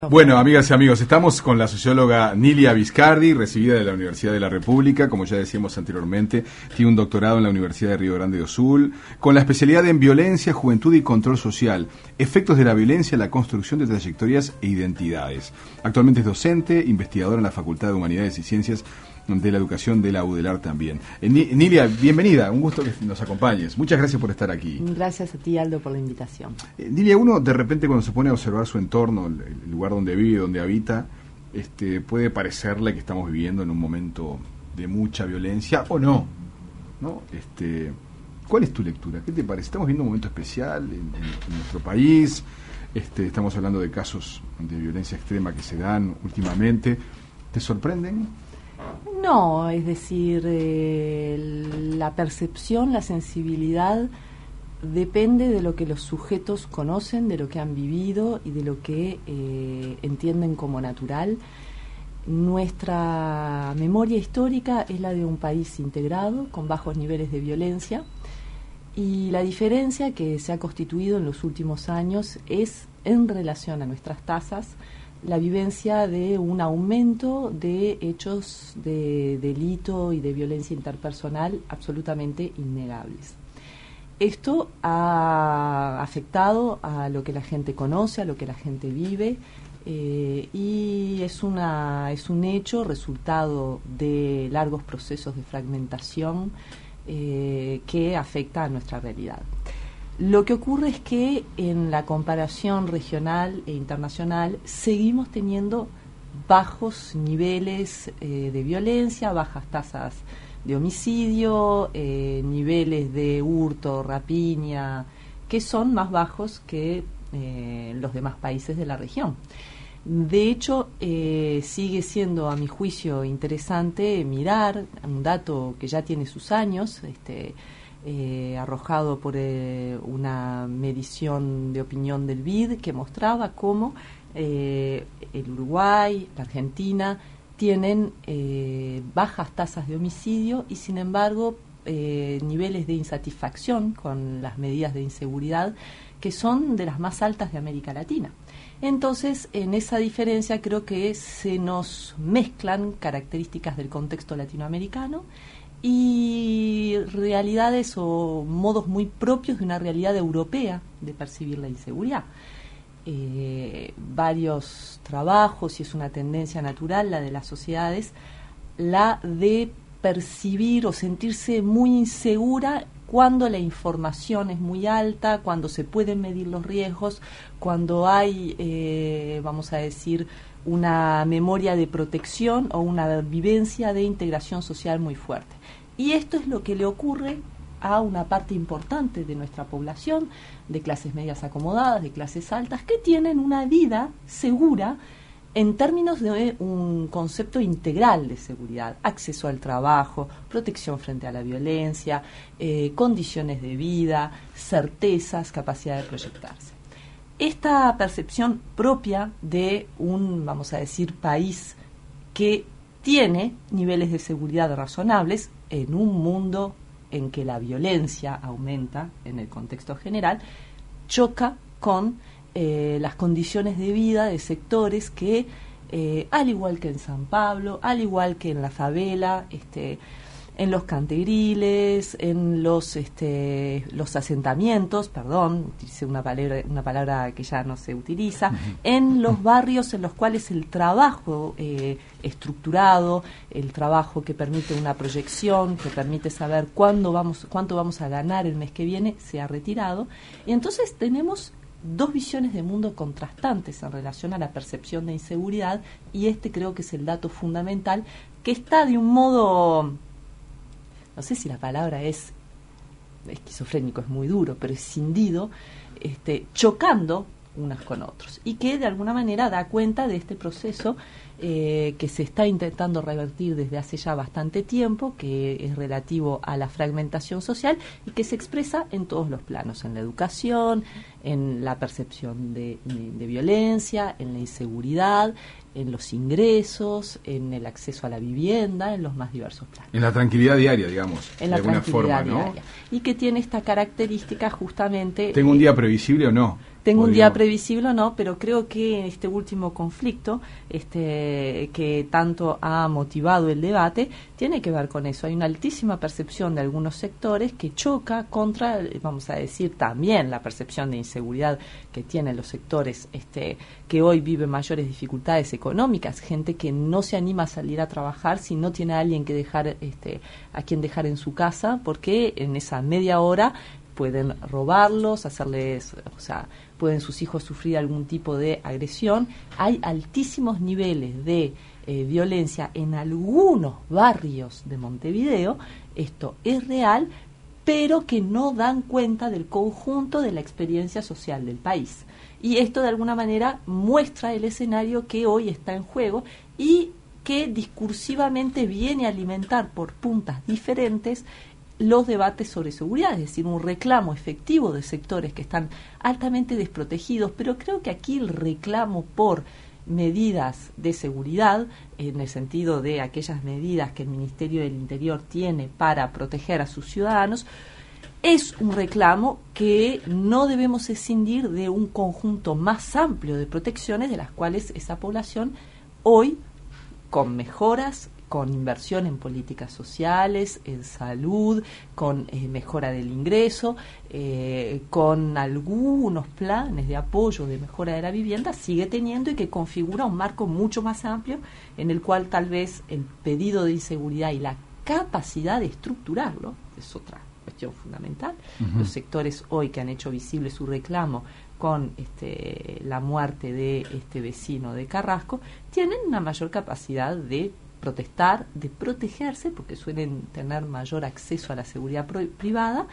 Bueno, amigas y amigos, estamos con la socióloga Nilia Viscardi, recibida de la Universidad de la República, como ya decíamos anteriormente, tiene un doctorado en la Universidad de Río Grande do Sul, con la especialidad en violencia, juventud y control social, efectos de la violencia en la construcción de trayectorias e identidades. Actualmente es docente, investigadora en la Facultad de Humanidades y Ciencias de la Educación de la UDELAR también. Nilia, bienvenida, un gusto que nos acompañes. Muchas gracias por estar aquí. Gracias a ti, Aldo, por la invitación. Nilia, uno de repente cuando se pone a observar su entorno, el lugar donde vive, donde habita, puede parecerle que estamos viviendo en un momento de mucha violencia o no, ¿no? ¿Cuál es tu lectura? ¿Qué te parece? ¿Estamos viviendo un momento especial en nuestro país? Estamos hablando de casos de violencia extrema que se dan últimamente. ¿Te sorprenden? No, es decir, la percepción, la sensibilidad depende de lo que los sujetos conocen, de lo que han vivido y de lo que entienden como natural. Nuestra memoria histórica es la de un país integrado, con bajos niveles de violencia, y la diferencia que se ha constituido en los últimos años es, en relación a nuestras tasas, la vivencia de un aumento de hechos de delito y de violencia interpersonal absolutamente innegables. Esto ha afectado a lo que la gente conoce, a lo que la gente vive, y es un hecho resultado de largos procesos de fragmentación que afecta a nuestra realidad. Lo que ocurre es que en la comparación regional e internacional seguimos teniendo bajos niveles de violencia, bajas tasas de homicidio, niveles de hurto, rapiña, que son más bajos que los demás países de la región. De hecho, sigue siendo, a mi juicio, interesante mirar un dato que ya tiene sus años, arrojado por una medición de opinión del BID, que mostraba cómo el Uruguay, la Argentina, tienen bajas tasas de homicidio y, sin embargo, niveles de insatisfacción con las medidas de inseguridad que son de las más altas de América Latina. Entonces, en esa diferencia creo que se nos mezclan características del contexto latinoamericano y realidades o modos muy propios de una realidad europea de percibir la inseguridad. Varios trabajos, y es una tendencia natural la de las sociedades, la de percibir o sentirse muy insegura cuando la información es muy alta, cuando se pueden medir los riesgos, cuando hay, vamos a decir, una memoria de protección o una vivencia de integración social muy fuerte. Y esto es lo que le ocurre a una parte importante de nuestra población, de clases medias acomodadas, de clases altas, que tienen una vida segura en términos de un concepto integral de seguridad: acceso al trabajo, protección frente a la violencia, condiciones de vida, certezas, capacidad de proyectarse. Esta percepción propia de un, vamos a decir, país que tiene niveles de seguridad razonables en un mundo en que la violencia aumenta en el contexto general, choca con las condiciones de vida de sectores que, al igual que en San Pablo, al igual que en la favela, en los cantegriles, en los asentamientos, utilicé una palabra que ya no se utiliza, en los barrios en los cuales el trabajo estructurado, el trabajo que permite una proyección, que permite saber cuánto vamos a ganar el mes que viene, se ha retirado. Y entonces tenemos dos visiones de mundo contrastantes en relación a la percepción de inseguridad, y creo que es el dato fundamental, que está de un modo, no sé si la palabra es esquizofrénico, es muy duro, pero escindido, chocando unas con otros, y que de alguna manera da cuenta de este proceso que se está intentando revertir desde hace ya bastante tiempo, que es relativo a la fragmentación social y que se expresa en todos los planos: en la educación, en la percepción de violencia, en la inseguridad, en los ingresos, en el acceso a la vivienda, en los más diversos planos. En la tranquilidad diaria, digamos, en de alguna forma, ¿no? Diaria. Y que tiene esta característica justamente... ¿Tengo un día previsible o no? Tengo un día previsible o no, pero creo que este último conflicto que tanto ha motivado el debate tiene que ver con eso. Hay una altísima percepción de algunos sectores que choca contra, vamos a decir, también la percepción de inseguridad que tienen los sectores que hoy viven mayores dificultades económicas, gente que no se anima a salir a trabajar si no tiene a alguien que dejar a quien dejar en su casa, porque en esa media hora pueden robarlos, pueden sus hijos sufrir algún tipo de agresión. Hay altísimos niveles de violencia en algunos barrios de Montevideo, esto es real, pero que no dan cuenta del conjunto de la experiencia social del país. Y esto de alguna manera muestra el escenario que hoy está en juego y que discursivamente viene a alimentar por puntas diferentes los debates sobre seguridad, es decir, un reclamo efectivo de sectores que están altamente desprotegidos, pero creo que aquí el reclamo por medidas de seguridad, en el sentido de aquellas medidas que el Ministerio del Interior tiene para proteger a sus ciudadanos, es un reclamo que no debemos escindir de un conjunto más amplio de protecciones de las cuales esa población hoy, con mejoras, con inversión en políticas sociales, en salud, con mejora del ingreso, con algunos planes de apoyo de mejora de la vivienda, sigue teniendo y que configura un marco mucho más amplio en el cual tal vez el pedido de inseguridad y la capacidad de estructurarlo es otra cuestión fundamental. Uh-huh. Los sectores hoy que han hecho visible su reclamo con la muerte de este vecino de Carrasco tienen una mayor capacidad de protestar, de protegerse, porque suelen tener mayor acceso a la seguridad privada,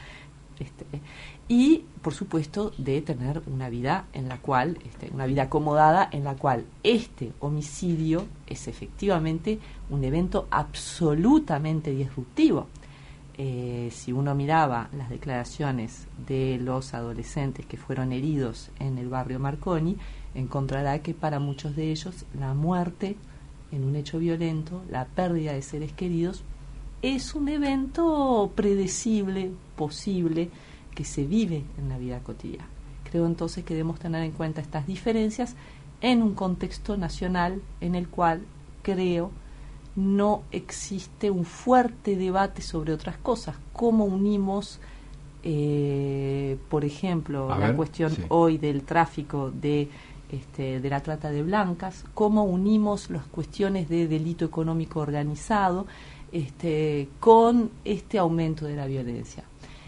y por supuesto de tener una vida en la cual, una vida acomodada, en la cual este homicidio es efectivamente un evento absolutamente disruptivo. Si uno miraba las declaraciones de los adolescentes que fueron heridos en el barrio Marconi, encontrará que para muchos de ellos la muerte en un hecho violento, la pérdida de seres queridos, es un evento predecible, posible, que se vive en la vida cotidiana. Creo entonces que debemos tener en cuenta estas diferencias en un contexto nacional en el cual, creo, no existe un fuerte debate sobre otras cosas. ¿Cómo unimos, por ejemplo, la cuestión hoy del tráfico de la trata de blancas? ¿Cómo unimos las cuestiones de delito económico organizado con este aumento de la violencia?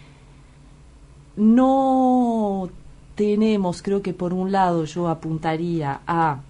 No tenemos, creo que por un lado yo apuntaría a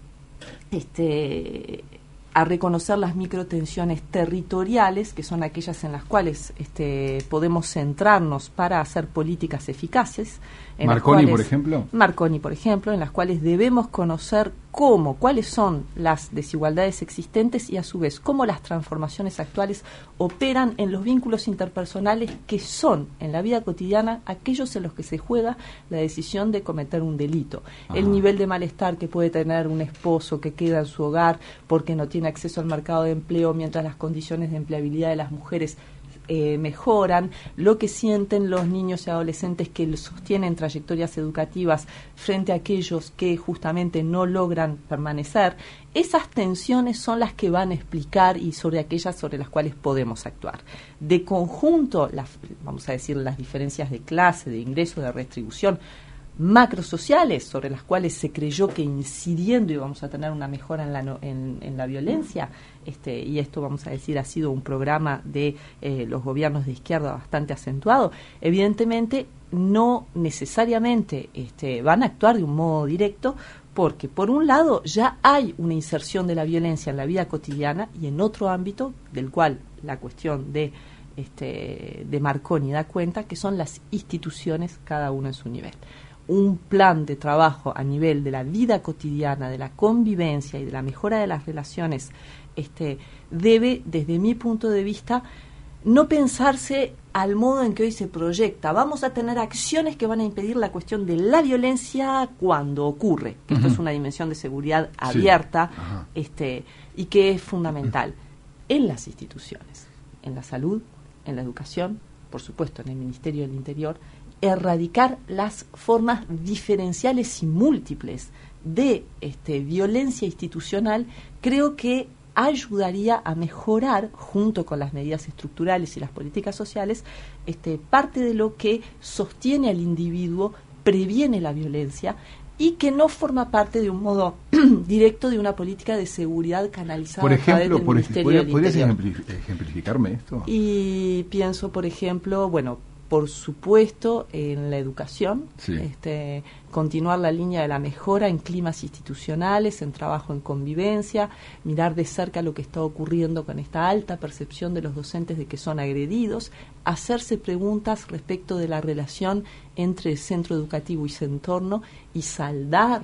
reconocer las microtensiones territoriales, que son aquellas en las cuales podemos centrarnos para hacer políticas eficaces. Marconi, por ejemplo. Marconi, por ejemplo, en las cuales debemos conocer cuáles son las desigualdades existentes y a su vez cómo las transformaciones actuales operan en los vínculos interpersonales que son en la vida cotidiana aquellos en los que se juega la decisión de cometer un delito. Ajá. El nivel de malestar que puede tener un esposo que queda en su hogar porque no tiene acceso al mercado de empleo mientras las condiciones de empleabilidad de las mujeres mejoran, lo que sienten los niños y adolescentes que sostienen trayectorias educativas frente a aquellos que justamente no logran permanecer. Esas tensiones son las que van a explicar y sobre aquellas sobre las cuales podemos actuar. De conjunto, vamos a decir, las diferencias de clase, de ingreso, de retribución, macrosociales sobre las cuales se creyó que incidiendo íbamos a tener una mejora en la violencia, y esto vamos a decir ha sido un programa de los gobiernos de izquierda bastante acentuado, evidentemente no necesariamente van a actuar de un modo directo, porque por un lado ya hay una inserción de la violencia en la vida cotidiana y en otro ámbito del cual la cuestión de Marconi da cuenta, que son las instituciones, cada uno en su nivel. Un plan de trabajo a nivel de la vida cotidiana, de la convivencia y de la mejora de las relaciones, debe, desde mi punto de vista, no pensarse al modo en que hoy se proyecta. Vamos a tener acciones que van a impedir la cuestión de la violencia cuando ocurre. Que esto es una dimensión de seguridad abierta, y que es fundamental en las instituciones, en la salud, en la educación, por supuesto en el Ministerio del Interior, erradicar las formas diferenciales y múltiples de violencia institucional, creo que ayudaría a mejorar, junto con las medidas estructurales y las políticas sociales, parte de lo que sostiene al individuo, previene la violencia y que no forma parte de un modo directo de una política de seguridad canalizada por ejemplo, a través del Ministerio del ¿podrías Interior. ejemplificarme esto? Y pienso, por ejemplo, por supuesto, en la educación, sí. Continuar la línea de la mejora en climas institucionales, en trabajo en convivencia, mirar de cerca lo que está ocurriendo con esta alta percepción de los docentes de que son agredidos, hacerse preguntas respecto de la relación entre el centro educativo y su entorno y saldar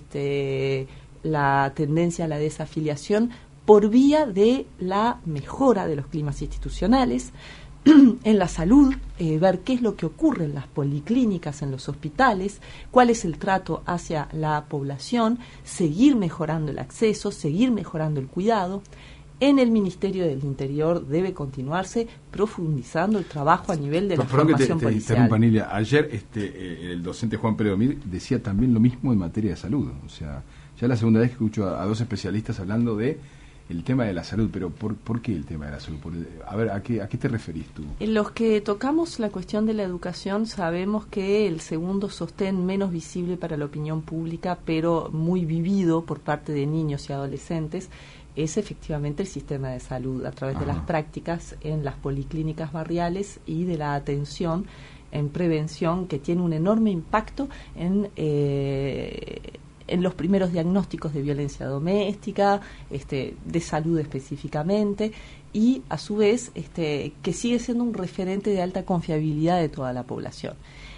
la tendencia a la desafiliación por vía de la mejora de los climas institucionales. En la salud, ver qué es lo que ocurre en las policlínicas, en los hospitales, cuál es el trato hacia la población, seguir mejorando el acceso, seguir mejorando el cuidado. En el Ministerio del Interior debe continuarse profundizando el trabajo a nivel de la formación policial. Interrumpa, Nilia. Ayer el docente Juan Pérez Domir decía también lo mismo en materia de salud. O sea, ya la segunda vez que escucho a dos especialistas hablando de el tema de la salud, pero ¿por qué el tema de la salud? A ver, ¿a qué te referís tú? En los que tocamos la cuestión de la educación sabemos que el segundo sostén menos visible para la opinión pública, pero muy vivido por parte de niños y adolescentes, es efectivamente el sistema de salud, a través de las prácticas en las policlínicas barriales y de la atención en prevención, que tiene un enorme impacto en los primeros diagnósticos de violencia doméstica, de salud específicamente, y a su vez que sigue siendo un referente de alta confiabilidad de toda la población.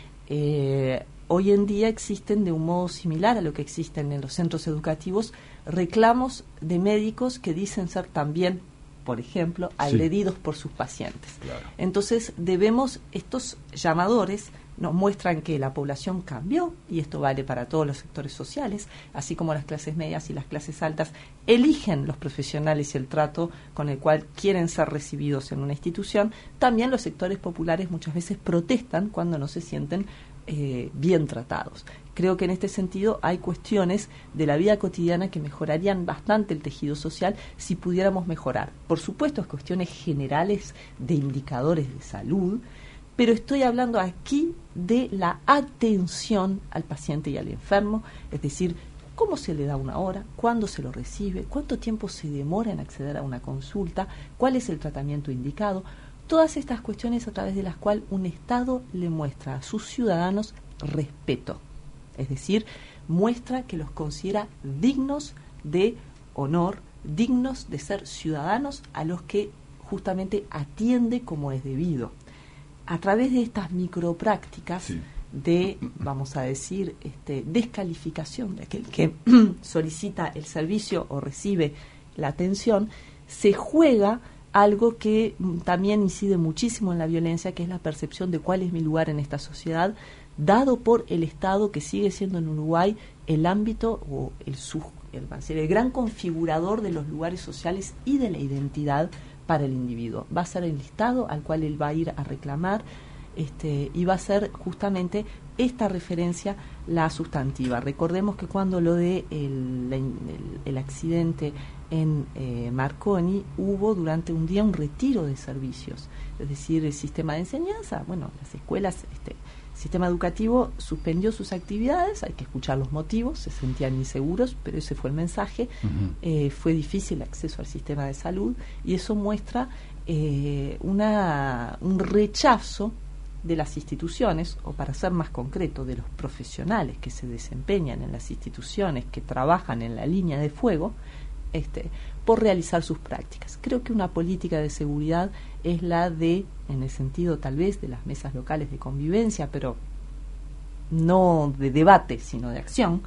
Hoy en día existen, de un modo similar a lo que existen en los centros educativos, reclamos de médicos que dicen ser también, por ejemplo, agredidos por sus pacientes. Claro. Entonces estos llamadores nos muestran que la población cambió, y esto vale para todos los sectores sociales, así como las clases medias y las clases altas eligen los profesionales y el trato con el cual quieren ser recibidos en una institución. También los sectores populares muchas veces protestan cuando no se sienten bien tratados. Creo que en este sentido hay cuestiones de la vida cotidiana que mejorarían bastante el tejido social si pudiéramos mejorar. Por supuesto, cuestiones generales de indicadores de salud, pero estoy hablando aquí de la atención al paciente y al enfermo, es decir, cómo se le da una hora, cuándo se lo recibe, cuánto tiempo se demora en acceder a una consulta, cuál es el tratamiento indicado. Todas estas cuestiones a través de las cuales un Estado le muestra a sus ciudadanos respeto, es decir, muestra que los considera dignos de honor, dignos de ser ciudadanos a los que justamente atiende como es debido. A través de estas microprácticas de, vamos a decir, descalificación de aquel que solicita el servicio o recibe la atención, se juega algo que también incide muchísimo en la violencia, que es la percepción de cuál es mi lugar en esta sociedad, dado por el Estado, que sigue siendo en Uruguay el ámbito o el gran configurador de los lugares sociales y de la identidad para el individuo. Va a ser el Estado al cual él va a ir a reclamar, y va a ser justamente esta referencia la sustantiva. Recordemos que cuando lo de el accidente en Marconi, hubo durante un día un retiro de servicios, es decir, el sistema de enseñanza, las escuelas, el sistema educativo suspendió sus actividades, hay que escuchar los motivos, se sentían inseguros, pero ese fue el mensaje. Fue difícil el acceso al sistema de salud, y eso muestra un rechazo de las instituciones, o para ser más concreto, de los profesionales que se desempeñan en las instituciones, que trabajan en la línea de fuego, por realizar sus prácticas. Creo que una política de seguridad es la de, en el sentido tal vez de las mesas locales de convivencia, pero no de debate, sino de acción,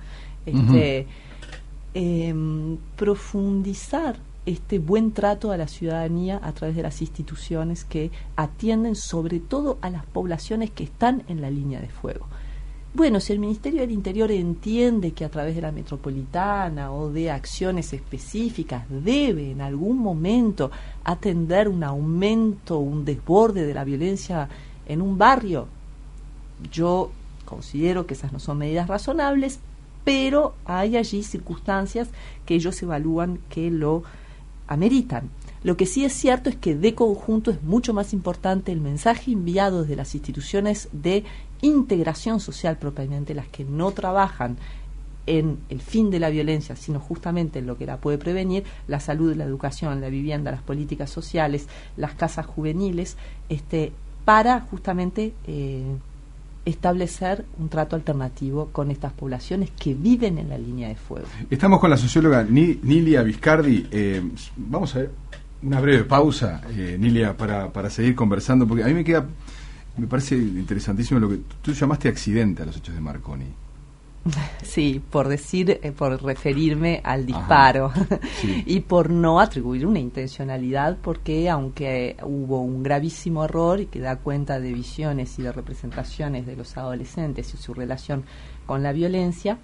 profundizar este buen trato a la ciudadanía a través de las instituciones que atienden sobre todo a las poblaciones que están en la línea de fuego. Bueno, si el Ministerio del Interior entiende que a través de la metropolitana o de acciones específicas debe en algún momento atender un aumento, un desborde de la violencia en un barrio, Yo considero que esas no son medidas razonables, pero hay allí circunstancias que ellos evalúan que lo ameritan. Lo que sí es cierto es que de conjunto es mucho más importante el mensaje enviado desde las instituciones de integración social propiamente, las que no trabajan en el fin de la violencia, sino justamente en lo que la puede prevenir, la salud, la educación, la vivienda, las políticas sociales, las casas juveniles, para justamente establecer un trato alternativo con estas poblaciones que viven en la línea de fuego. Estamos con la socióloga Nilia Viscardi. Vamos a ver una breve pausa, Nilia, para seguir conversando, porque a mí me parece interesantísimo lo que tú llamaste accidente a los hechos de Marconi. Sí, por referirme al disparo. Sí. Y por no atribuir una intencionalidad, porque aunque hubo un gravísimo error y que da cuenta de visiones y de representaciones de los adolescentes y su relación con la violencia,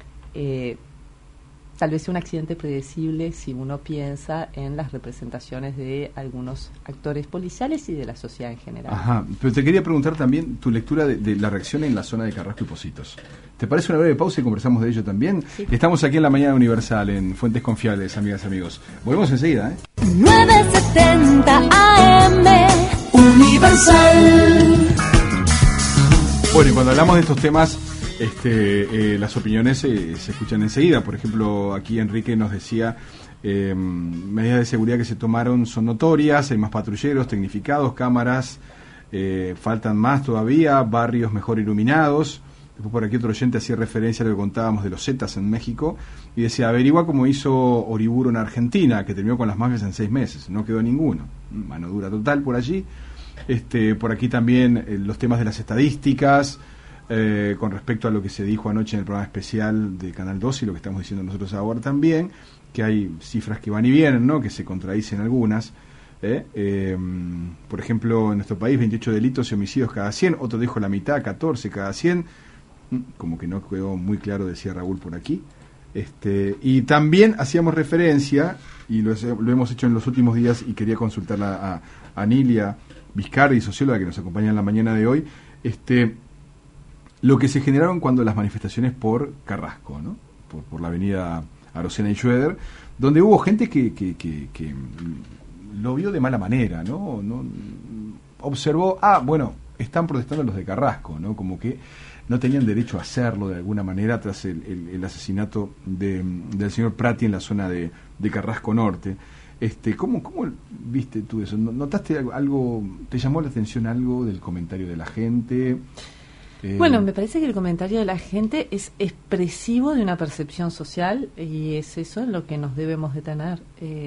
tal vez sea un accidente predecible si uno piensa en las representaciones de algunos actores policiales y de la sociedad en general. Ajá, pero te quería preguntar también tu lectura de la reacción en la zona de Carrasco y Pocitos. ¿Te parece una breve pausa y conversamos de ello también? Sí. Estamos aquí en la Mañana Universal, en Fuentes Confiables, amigas y amigos. Volvemos enseguida, 970 AM Universal. Bueno, y cuando hablamos de estos temas, las opiniones se escuchan enseguida. Por ejemplo, aquí Enrique nos decía, medidas de seguridad que se tomaron son notorias, hay más patrulleros, tecnificados, cámaras, faltan más todavía, barrios mejor iluminados. Después por aquí otro oyente hacía referencia a lo que contábamos de los Zetas en México y decía, averigua cómo hizo Oriburo en Argentina, que terminó con las mafias en 6 meses, no quedó ninguno, mano dura total por allí. Por aquí también los temas de las estadísticas, con respecto a lo que se dijo anoche en el programa especial de Canal 2 y lo que estamos diciendo nosotros ahora también, que hay cifras que van y vienen, ¿no?, que se contradicen algunas. Por ejemplo, en nuestro país 28 delitos y homicidios cada 100, otro dijo la mitad, 14 cada 100, como que no quedó muy claro, decía Raúl por aquí. Y también hacíamos referencia, y lo hemos hecho en los últimos días, y quería consultarla a Nilia Viscardi, socióloga que nos acompaña en la mañana de hoy, lo que se generaron cuando las manifestaciones por Carrasco, ¿no?, por la avenida Arocena y Schroeder, donde hubo gente que lo vio de mala manera, ¿no? Observó, bueno, están protestando los de Carrasco, ¿no?, como que no tenían derecho a hacerlo de alguna manera tras el asesinato del señor Prati en la zona de Carrasco Norte. ¿Cómo viste tú eso? ¿Notaste algo, te llamó la atención algo del comentario de la gente? Bueno, me parece que el comentario de la gente es expresivo de una percepción social y es eso en lo que nos debemos detener.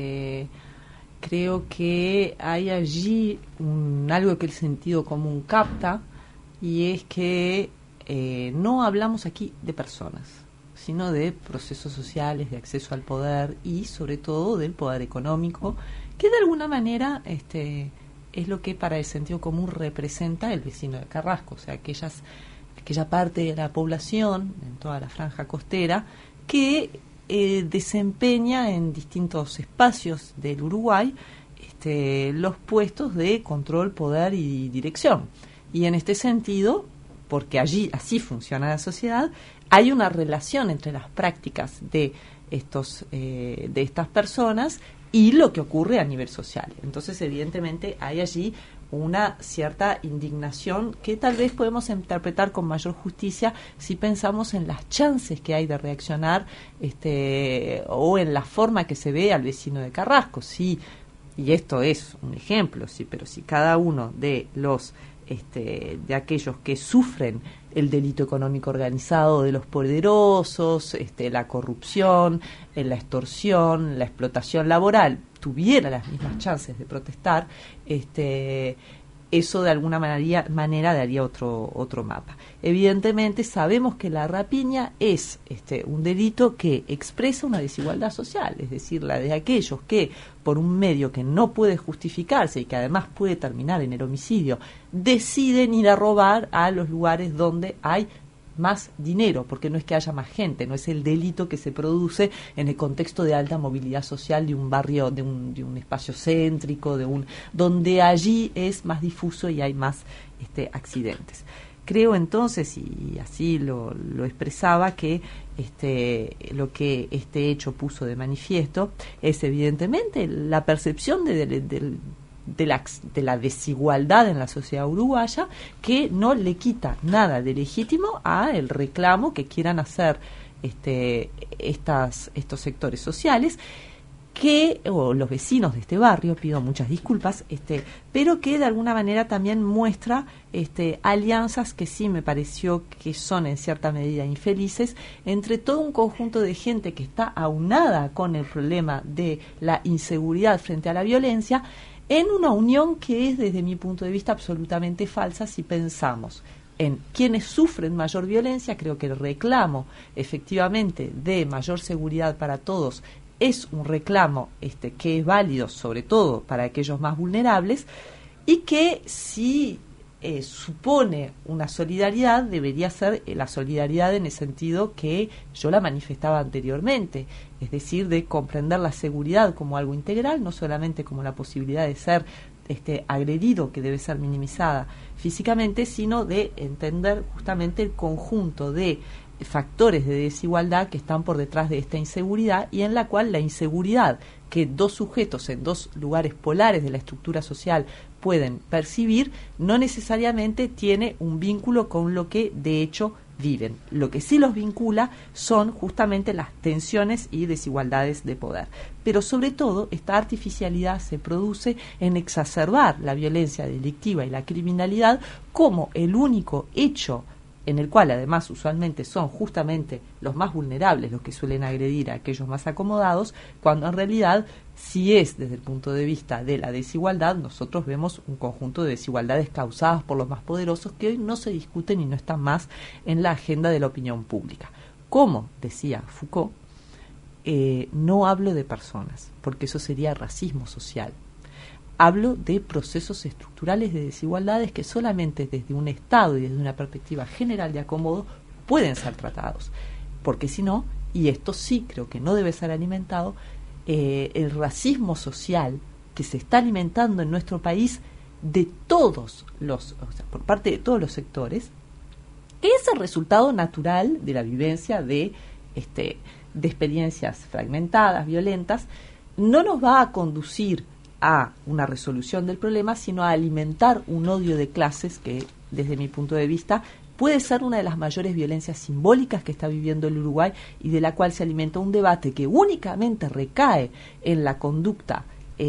Creo que hay allí algo que el sentido común capta, y es que no hablamos aquí de personas, sino de procesos sociales, de acceso al poder y sobre todo del poder económico, que de alguna manera es lo que para el sentido común representa el vecino de Carrasco, o sea, aquella parte de la población en toda la franja costera que desempeña en distintos espacios del Uruguay los puestos de control, poder y dirección. Y en este sentido, porque allí así funciona la sociedad, hay una relación entre las prácticas de estas personas y lo que ocurre a nivel social. Entonces, evidentemente, hay allí una cierta indignación que tal vez podemos interpretar con mayor justicia si pensamos en las chances que hay de reaccionar o en la forma que se ve al vecino de Carrasco. Sí, y esto es un ejemplo, sí, pero si cada uno de los de aquellos que sufren el delito económico organizado de los poderosos, la corrupción, la extorsión, la explotación laboral, tuviera las mismas chances de protestar, eso de alguna manera daría otro mapa. Evidentemente sabemos que la rapiña es un delito que expresa una desigualdad social, es decir, la de aquellos que por un medio que no puede justificarse y que además puede terminar en el homicidio, deciden ir a robar a los lugares donde hay más dinero, porque no es que haya más gente, no es el delito que se produce en el contexto de alta movilidad social de un barrio, de un espacio céntrico, donde allí es más difuso y hay más accidentes. Creo entonces, y así lo expresaba, que lo que este hecho puso de manifiesto es evidentemente la percepción de la desigualdad en la sociedad uruguaya, que no le quita nada de legítimo a el reclamo que quieran hacer estos sectores sociales, o los vecinos de este barrio, pido muchas disculpas, pero que de alguna manera también muestra alianzas que sí me pareció que son en cierta medida infelices entre todo un conjunto de gente que está aunada con el problema de la inseguridad frente a la violencia, en una unión que es, desde mi punto de vista, absolutamente falsa si pensamos en quienes sufren mayor violencia. Creo que el reclamo efectivamente de mayor seguridad para todos es un reclamo que es válido sobre todo para aquellos más vulnerables, y que si supone una solidaridad, debería ser la solidaridad en el sentido que yo la manifestaba anteriormente, es decir, de comprender la seguridad como algo integral, no solamente como la posibilidad de ser agredido, que debe ser minimizada físicamente, sino de entender justamente el conjunto de factores de desigualdad que están por detrás de esta inseguridad, y en la cual la inseguridad que dos sujetos en dos lugares polares de la estructura social pueden percibir no necesariamente tiene un vínculo con lo que de hecho viven. Lo que sí los vincula son justamente las tensiones y desigualdades de poder. Pero sobre todo esta artificialidad se produce en exacerbar la violencia delictiva y la criminalidad como el único hecho en el cual además usualmente son justamente los más vulnerables los que suelen agredir a aquellos más acomodados, cuando en realidad, si es desde el punto de vista de la desigualdad, nosotros vemos un conjunto de desigualdades causadas por los más poderosos que hoy no se discuten y no están más en la agenda de la opinión pública. Como decía Foucault, no hablo de personas, porque eso sería racismo social. Hablo de procesos estructurales de desigualdades que solamente desde un Estado y desde una perspectiva general de acomodo pueden ser tratados. Porque si no, y esto sí creo que no debe ser alimentado, el racismo social que se está alimentando en nuestro país de todos por parte de todos los sectores, es el resultado natural de la vivencia de experiencias fragmentadas, violentas, no nos va a conducir a una resolución del problema, sino a alimentar un odio de clases que, desde mi punto de vista, puede ser una de las mayores violencias simbólicas que está viviendo el Uruguay, y de la cual se alimenta un debate que únicamente recae en la conducta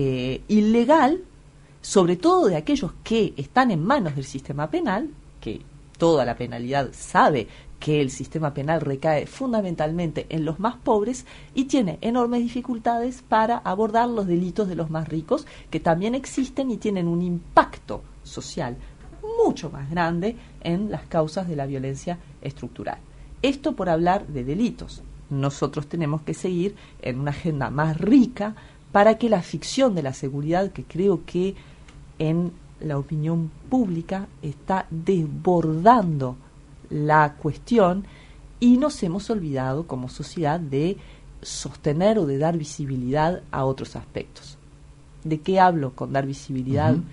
ilegal, sobre todo de aquellos que están en manos del sistema penal, que toda la penalidad sabe que el sistema penal recae fundamentalmente en los más pobres y tiene enormes dificultades para abordar los delitos de los más ricos, que también existen y tienen un impacto social mucho más grande en las causas de la violencia estructural. Esto por hablar de delitos. Nosotros tenemos que seguir en una agenda más rica para que la ficción de la seguridad, que creo que en la opinión pública está desbordando la cuestión, y nos hemos olvidado como sociedad de sostener o de dar visibilidad a otros aspectos. ¿De qué hablo con dar visibilidad? Uh-huh.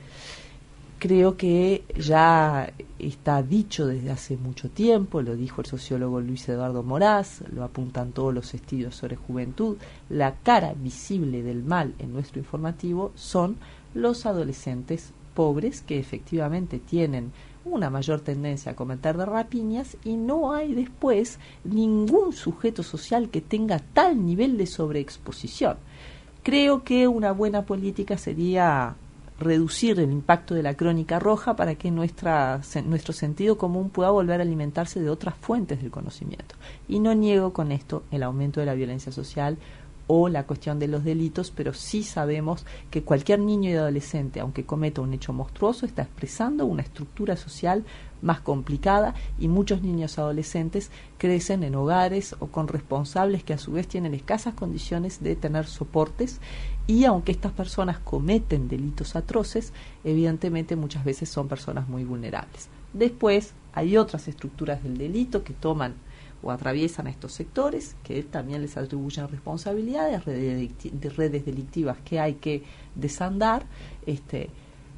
Creo que ya está dicho desde hace mucho tiempo, lo dijo el sociólogo Luis Eduardo Moraz, lo apuntan todos los estudios sobre juventud, la cara visible del mal en nuestro informativo son los adolescentes pobres, que efectivamente tienen una mayor tendencia a cometer de rapiñas, y no hay después ningún sujeto social que tenga tal nivel de sobreexposición. Creo que una buena política sería reducir el impacto de la crónica roja para que nuestro sentido común pueda volver a alimentarse de otras fuentes del conocimiento. Y no niego con esto el aumento de la violencia social o la cuestión de los delitos, pero sí sabemos que cualquier niño y adolescente, aunque cometa un hecho monstruoso, está expresando una estructura social más complicada, y muchos niños adolescentes crecen en hogares o con responsables que a su vez tienen escasas condiciones de tener soportes, y aunque estas personas cometen delitos atroces, evidentemente muchas veces son personas muy vulnerables. Después hay otras estructuras del delito que toman o atraviesan a estos sectores, que también les atribuyen responsabilidades, redes delictivas que hay que desandar,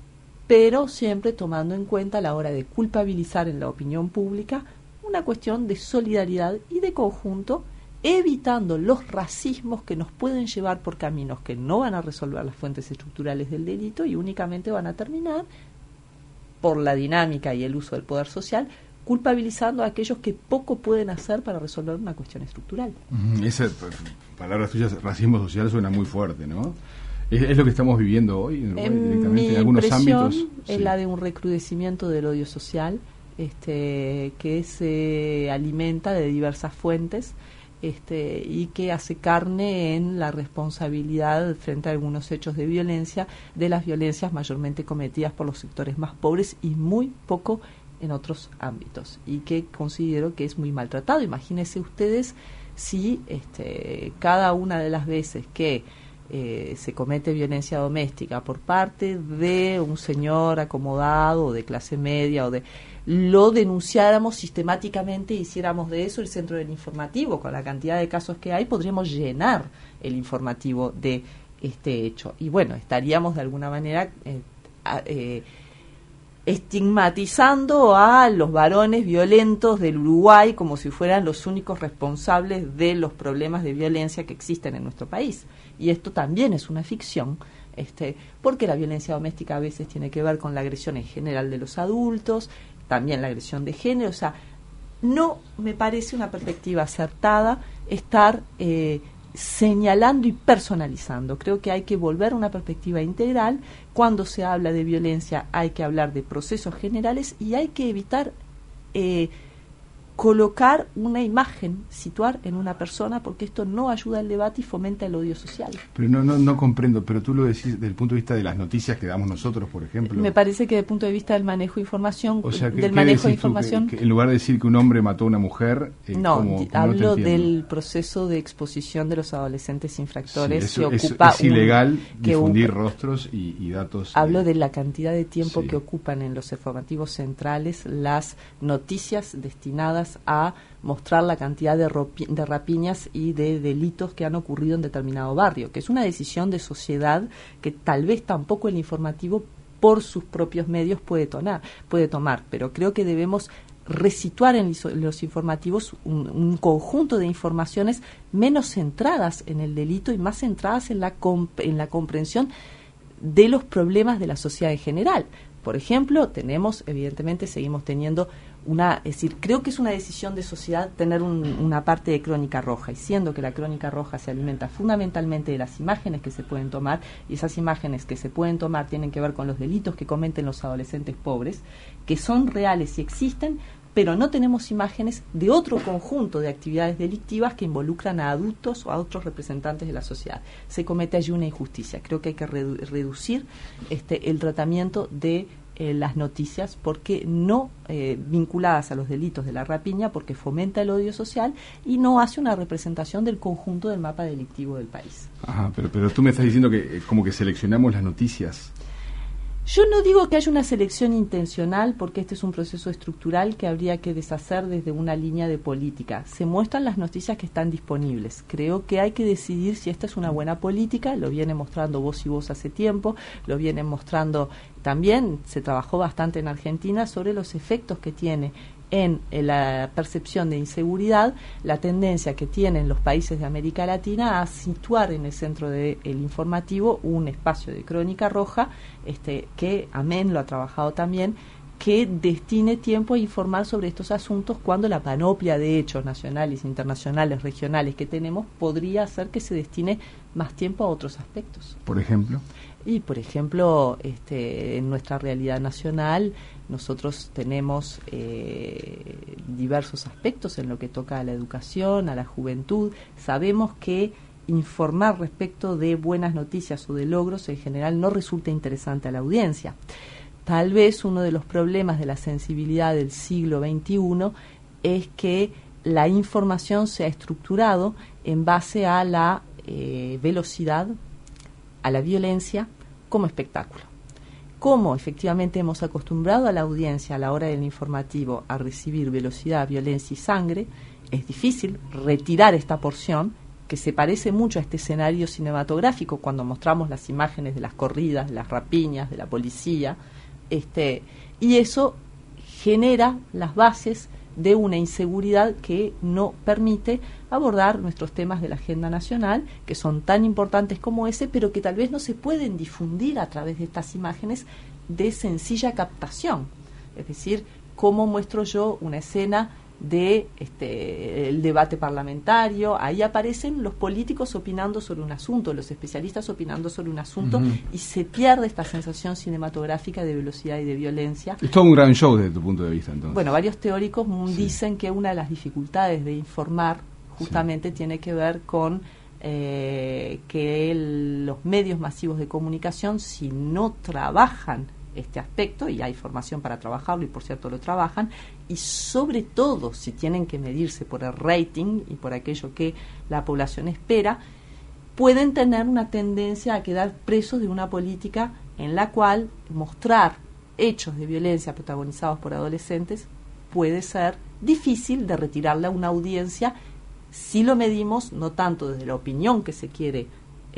pero siempre tomando en cuenta a la hora de culpabilizar en la opinión pública una cuestión de solidaridad y de conjunto, evitando los racismos que nos pueden llevar por caminos que no van a resolver las fuentes estructurales del delito y únicamente van a terminar, por la dinámica y el uso del poder social, culpabilizando a aquellos que poco pueden hacer para resolver una cuestión estructural. Esa palabra tuya, racismo social, suena muy fuerte, ¿no? ¿Es lo que estamos viviendo hoy en Uruguay, directamente, en algunos ámbitos? Mi impresión es la de un recrudecimiento del odio social, que se alimenta de diversas fuentes, y que hace carne en la responsabilidad frente a algunos hechos de violencia, de las violencias mayormente cometidas por los sectores más pobres y muy poco en otros ámbitos, y que considero que es muy maltratado. Imagínense ustedes si cada una de las veces que se comete violencia doméstica por parte de un señor acomodado o de clase media lo denunciáramos sistemáticamente e hiciéramos de eso el centro del informativo. Con la cantidad de casos que hay, podríamos llenar el informativo de este hecho. Y bueno, estaríamos de alguna manera estigmatizando a los varones violentos del Uruguay como si fueran los únicos responsables de los problemas de violencia que existen en nuestro país. Y esto también es una ficción, porque la violencia doméstica a veces tiene que ver con la agresión en general de los adultos, también la agresión de género. O sea, no me parece una perspectiva acertada estar señalando y personalizando. Creo que hay que volver a una perspectiva integral. Cuando se habla de violencia hay que hablar de procesos generales y hay que evitar colocar una imagen, situar en una persona, porque esto no ayuda al debate y fomenta el odio social. Pero no comprendo, pero tú lo decís desde el punto de vista de las noticias que damos nosotros, por ejemplo. Me parece que desde el punto de vista del manejo de información, o sea, del manejo de información... Que en lugar de decir que un hombre mató a una mujer... ¿cómo hablo del proceso de exposición de los adolescentes infractores, sí, eso, que ocupa... Es ilegal difundir rostros y datos... Hablo de la cantidad de tiempo que ocupan en los informativos centrales las noticias destinadas a mostrar la cantidad de rapiñas y de delitos que han ocurrido en determinado barrio, que es una decisión de sociedad que tal vez tampoco el informativo por sus propios medios puede tomar, pero creo que debemos resituar en los informativos un conjunto de informaciones menos centradas en el delito y más centradas en la comprensión de los problemas de la sociedad en general. Por ejemplo, seguimos teniendo creo que es una decisión de sociedad tener una parte de crónica roja, y siendo que la crónica roja se alimenta fundamentalmente de las imágenes que se pueden tomar, y esas imágenes que se pueden tomar tienen que ver con los delitos que cometen los adolescentes pobres, que son reales y existen, pero no tenemos imágenes de otro conjunto de actividades delictivas que involucran a adultos o a otros representantes de la sociedad. Se comete allí una injusticia. Creo que hay que reducir el tratamiento de las noticias, porque no vinculadas a los delitos de la rapiña, porque fomenta el odio social y no hace una representación del conjunto del mapa delictivo del país. Ajá, pero tú me estás diciendo que como que seleccionamos las noticias. Yo no digo que haya una selección intencional, porque este es un proceso estructural que habría que deshacer desde una línea de política. Se muestran las noticias que están disponibles. Creo que hay que decidir si esta es una buena política. Lo viene mostrando Voz y Voz hace tiempo, lo vienen mostrando también, se trabajó bastante en Argentina sobre los efectos que tiene en la percepción de inseguridad, la tendencia que tienen los países de América Latina a situar en el centro del informativo un espacio de crónica roja, que AMEN lo ha trabajado también, que destine tiempo a informar sobre estos asuntos cuando la panoplia de hechos nacionales, internacionales, regionales que tenemos podría hacer que se destine más tiempo a otros aspectos. ¿Por ejemplo? Y, por ejemplo, en nuestra realidad nacional nosotros tenemos diversos aspectos en lo que toca a la educación, a la juventud. Sabemos que informar respecto de buenas noticias o de logros en general no resulta interesante a la audiencia. Tal vez uno de los problemas de la sensibilidad del siglo XXI es que la información se ha estructurado en base a la velocidad, a la violencia como espectáculo. Como efectivamente hemos acostumbrado a la audiencia a la hora del informativo a recibir velocidad, violencia y sangre, es difícil retirar esta porción que se parece mucho a este escenario cinematográfico cuando mostramos las imágenes de las corridas, de las rapiñas, de la policía, Y eso genera las bases de una inseguridad que no permite abordar nuestros temas de la agenda nacional, que son tan importantes como ese, pero que tal vez no se pueden difundir a través de estas imágenes de sencilla captación. Es decir, cómo muestro yo una escena de el debate parlamentario. Ahí aparecen los políticos opinando sobre un asunto, los especialistas opinando sobre un asunto, y se pierde esta sensación cinematográfica de velocidad y de violencia. Es todo un gran show desde tu punto de vista, entonces. Bueno, varios teóricos dicen que una de las dificultades de informar justamente tiene que ver con que los medios masivos de comunicación, si no trabajan este aspecto, y hay formación para trabajarlo, y por cierto lo trabajan, y sobre todo si tienen que medirse por el rating y por aquello que la población espera, pueden tener una tendencia a quedar presos de una política en la cual mostrar hechos de violencia protagonizados por adolescentes puede ser difícil de retirarle a una audiencia si lo medimos no tanto desde la opinión que se quiere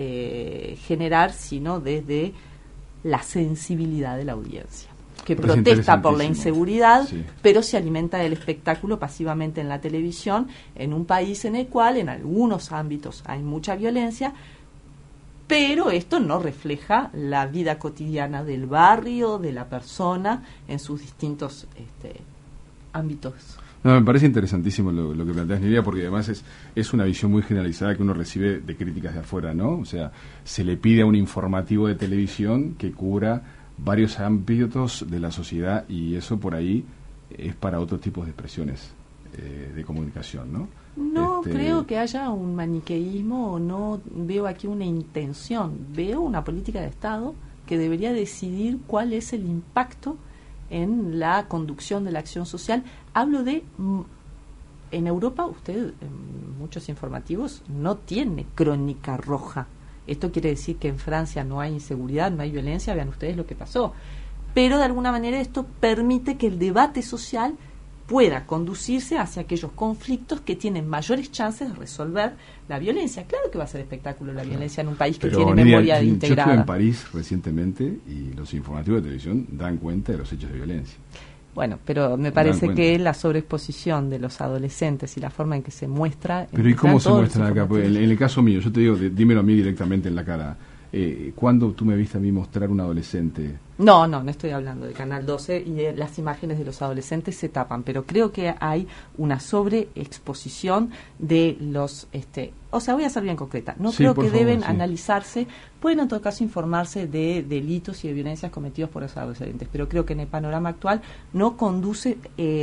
generar, sino desde la sensibilidad de la audiencia, que protesta por la inseguridad, pero se alimenta del espectáculo pasivamente en la televisión, en un país en el cual en algunos ámbitos hay mucha violencia, pero esto no refleja la vida cotidiana del barrio, de la persona, en sus distintos ámbitos. No, me parece interesantísimo lo que planteas, Nidia, porque además es una visión muy generalizada que uno recibe de críticas de afuera, ¿no? O sea, se le pide a un informativo de televisión que cubra varios ámbitos de la sociedad, y eso por ahí es para otros tipos de expresiones de comunicación, ¿no? No creo que haya un maniqueísmo, no veo aquí una intención, veo una política de Estado que debería decidir cuál es el impacto en la conducción de la acción social. Hablo de, en Europa, usted, en muchos informativos, no tiene crónica roja. Esto quiere decir que en Francia no hay inseguridad, no hay violencia, vean ustedes lo que pasó. Pero de alguna manera esto permite que el debate social pueda conducirse hacia aquellos conflictos que tienen mayores chances de resolver la violencia. Claro que va a ser espectáculo la violencia en un país que tiene memoria integrada. Yo estuve en París recientemente y los informativos de televisión dan cuenta de los hechos de violencia. Bueno, pero me parece que la sobreexposición de los adolescentes y la forma en que se muestra... Pero ¿y cómo se muestran acá? Pues en el caso mío, yo te digo, dímelo a mí directamente en la cara. ¿Cuándo tú me viste a mí mostrar un adolescente? No estoy hablando de Canal 12 y de las imágenes de los adolescentes se tapan, pero creo que hay una sobreexposición de los... o sea, voy a ser bien concreta, no creo que deben analizarse, pueden en todo caso informarse de delitos y de violencias cometidos por los adolescentes, pero creo que en el panorama actual no conduce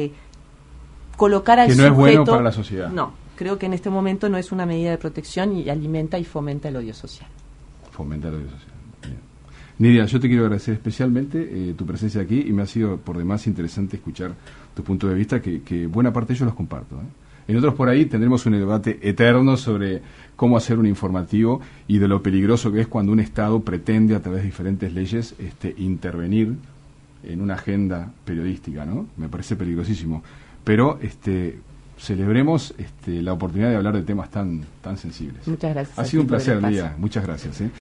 colocar al sujeto... Que no es bueno para la sociedad. No, creo que en este momento no es una medida de protección y alimenta y fomenta el odio social. Fomentar la vida social. Bien. Nidia, yo te quiero agradecer especialmente tu presencia aquí, y me ha sido por demás interesante escuchar tu punto de vista, que buena parte de ellos los comparto. En otros por ahí tendremos un debate eterno sobre cómo hacer un informativo y de lo peligroso que es cuando un Estado pretende a través de diferentes leyes intervenir en una agenda periodística, ¿no? Me parece peligrosísimo. Pero celebremos la oportunidad de hablar de temas tan sensibles. Muchas gracias. Ha sido un placer, Nidia. Muchas gracias.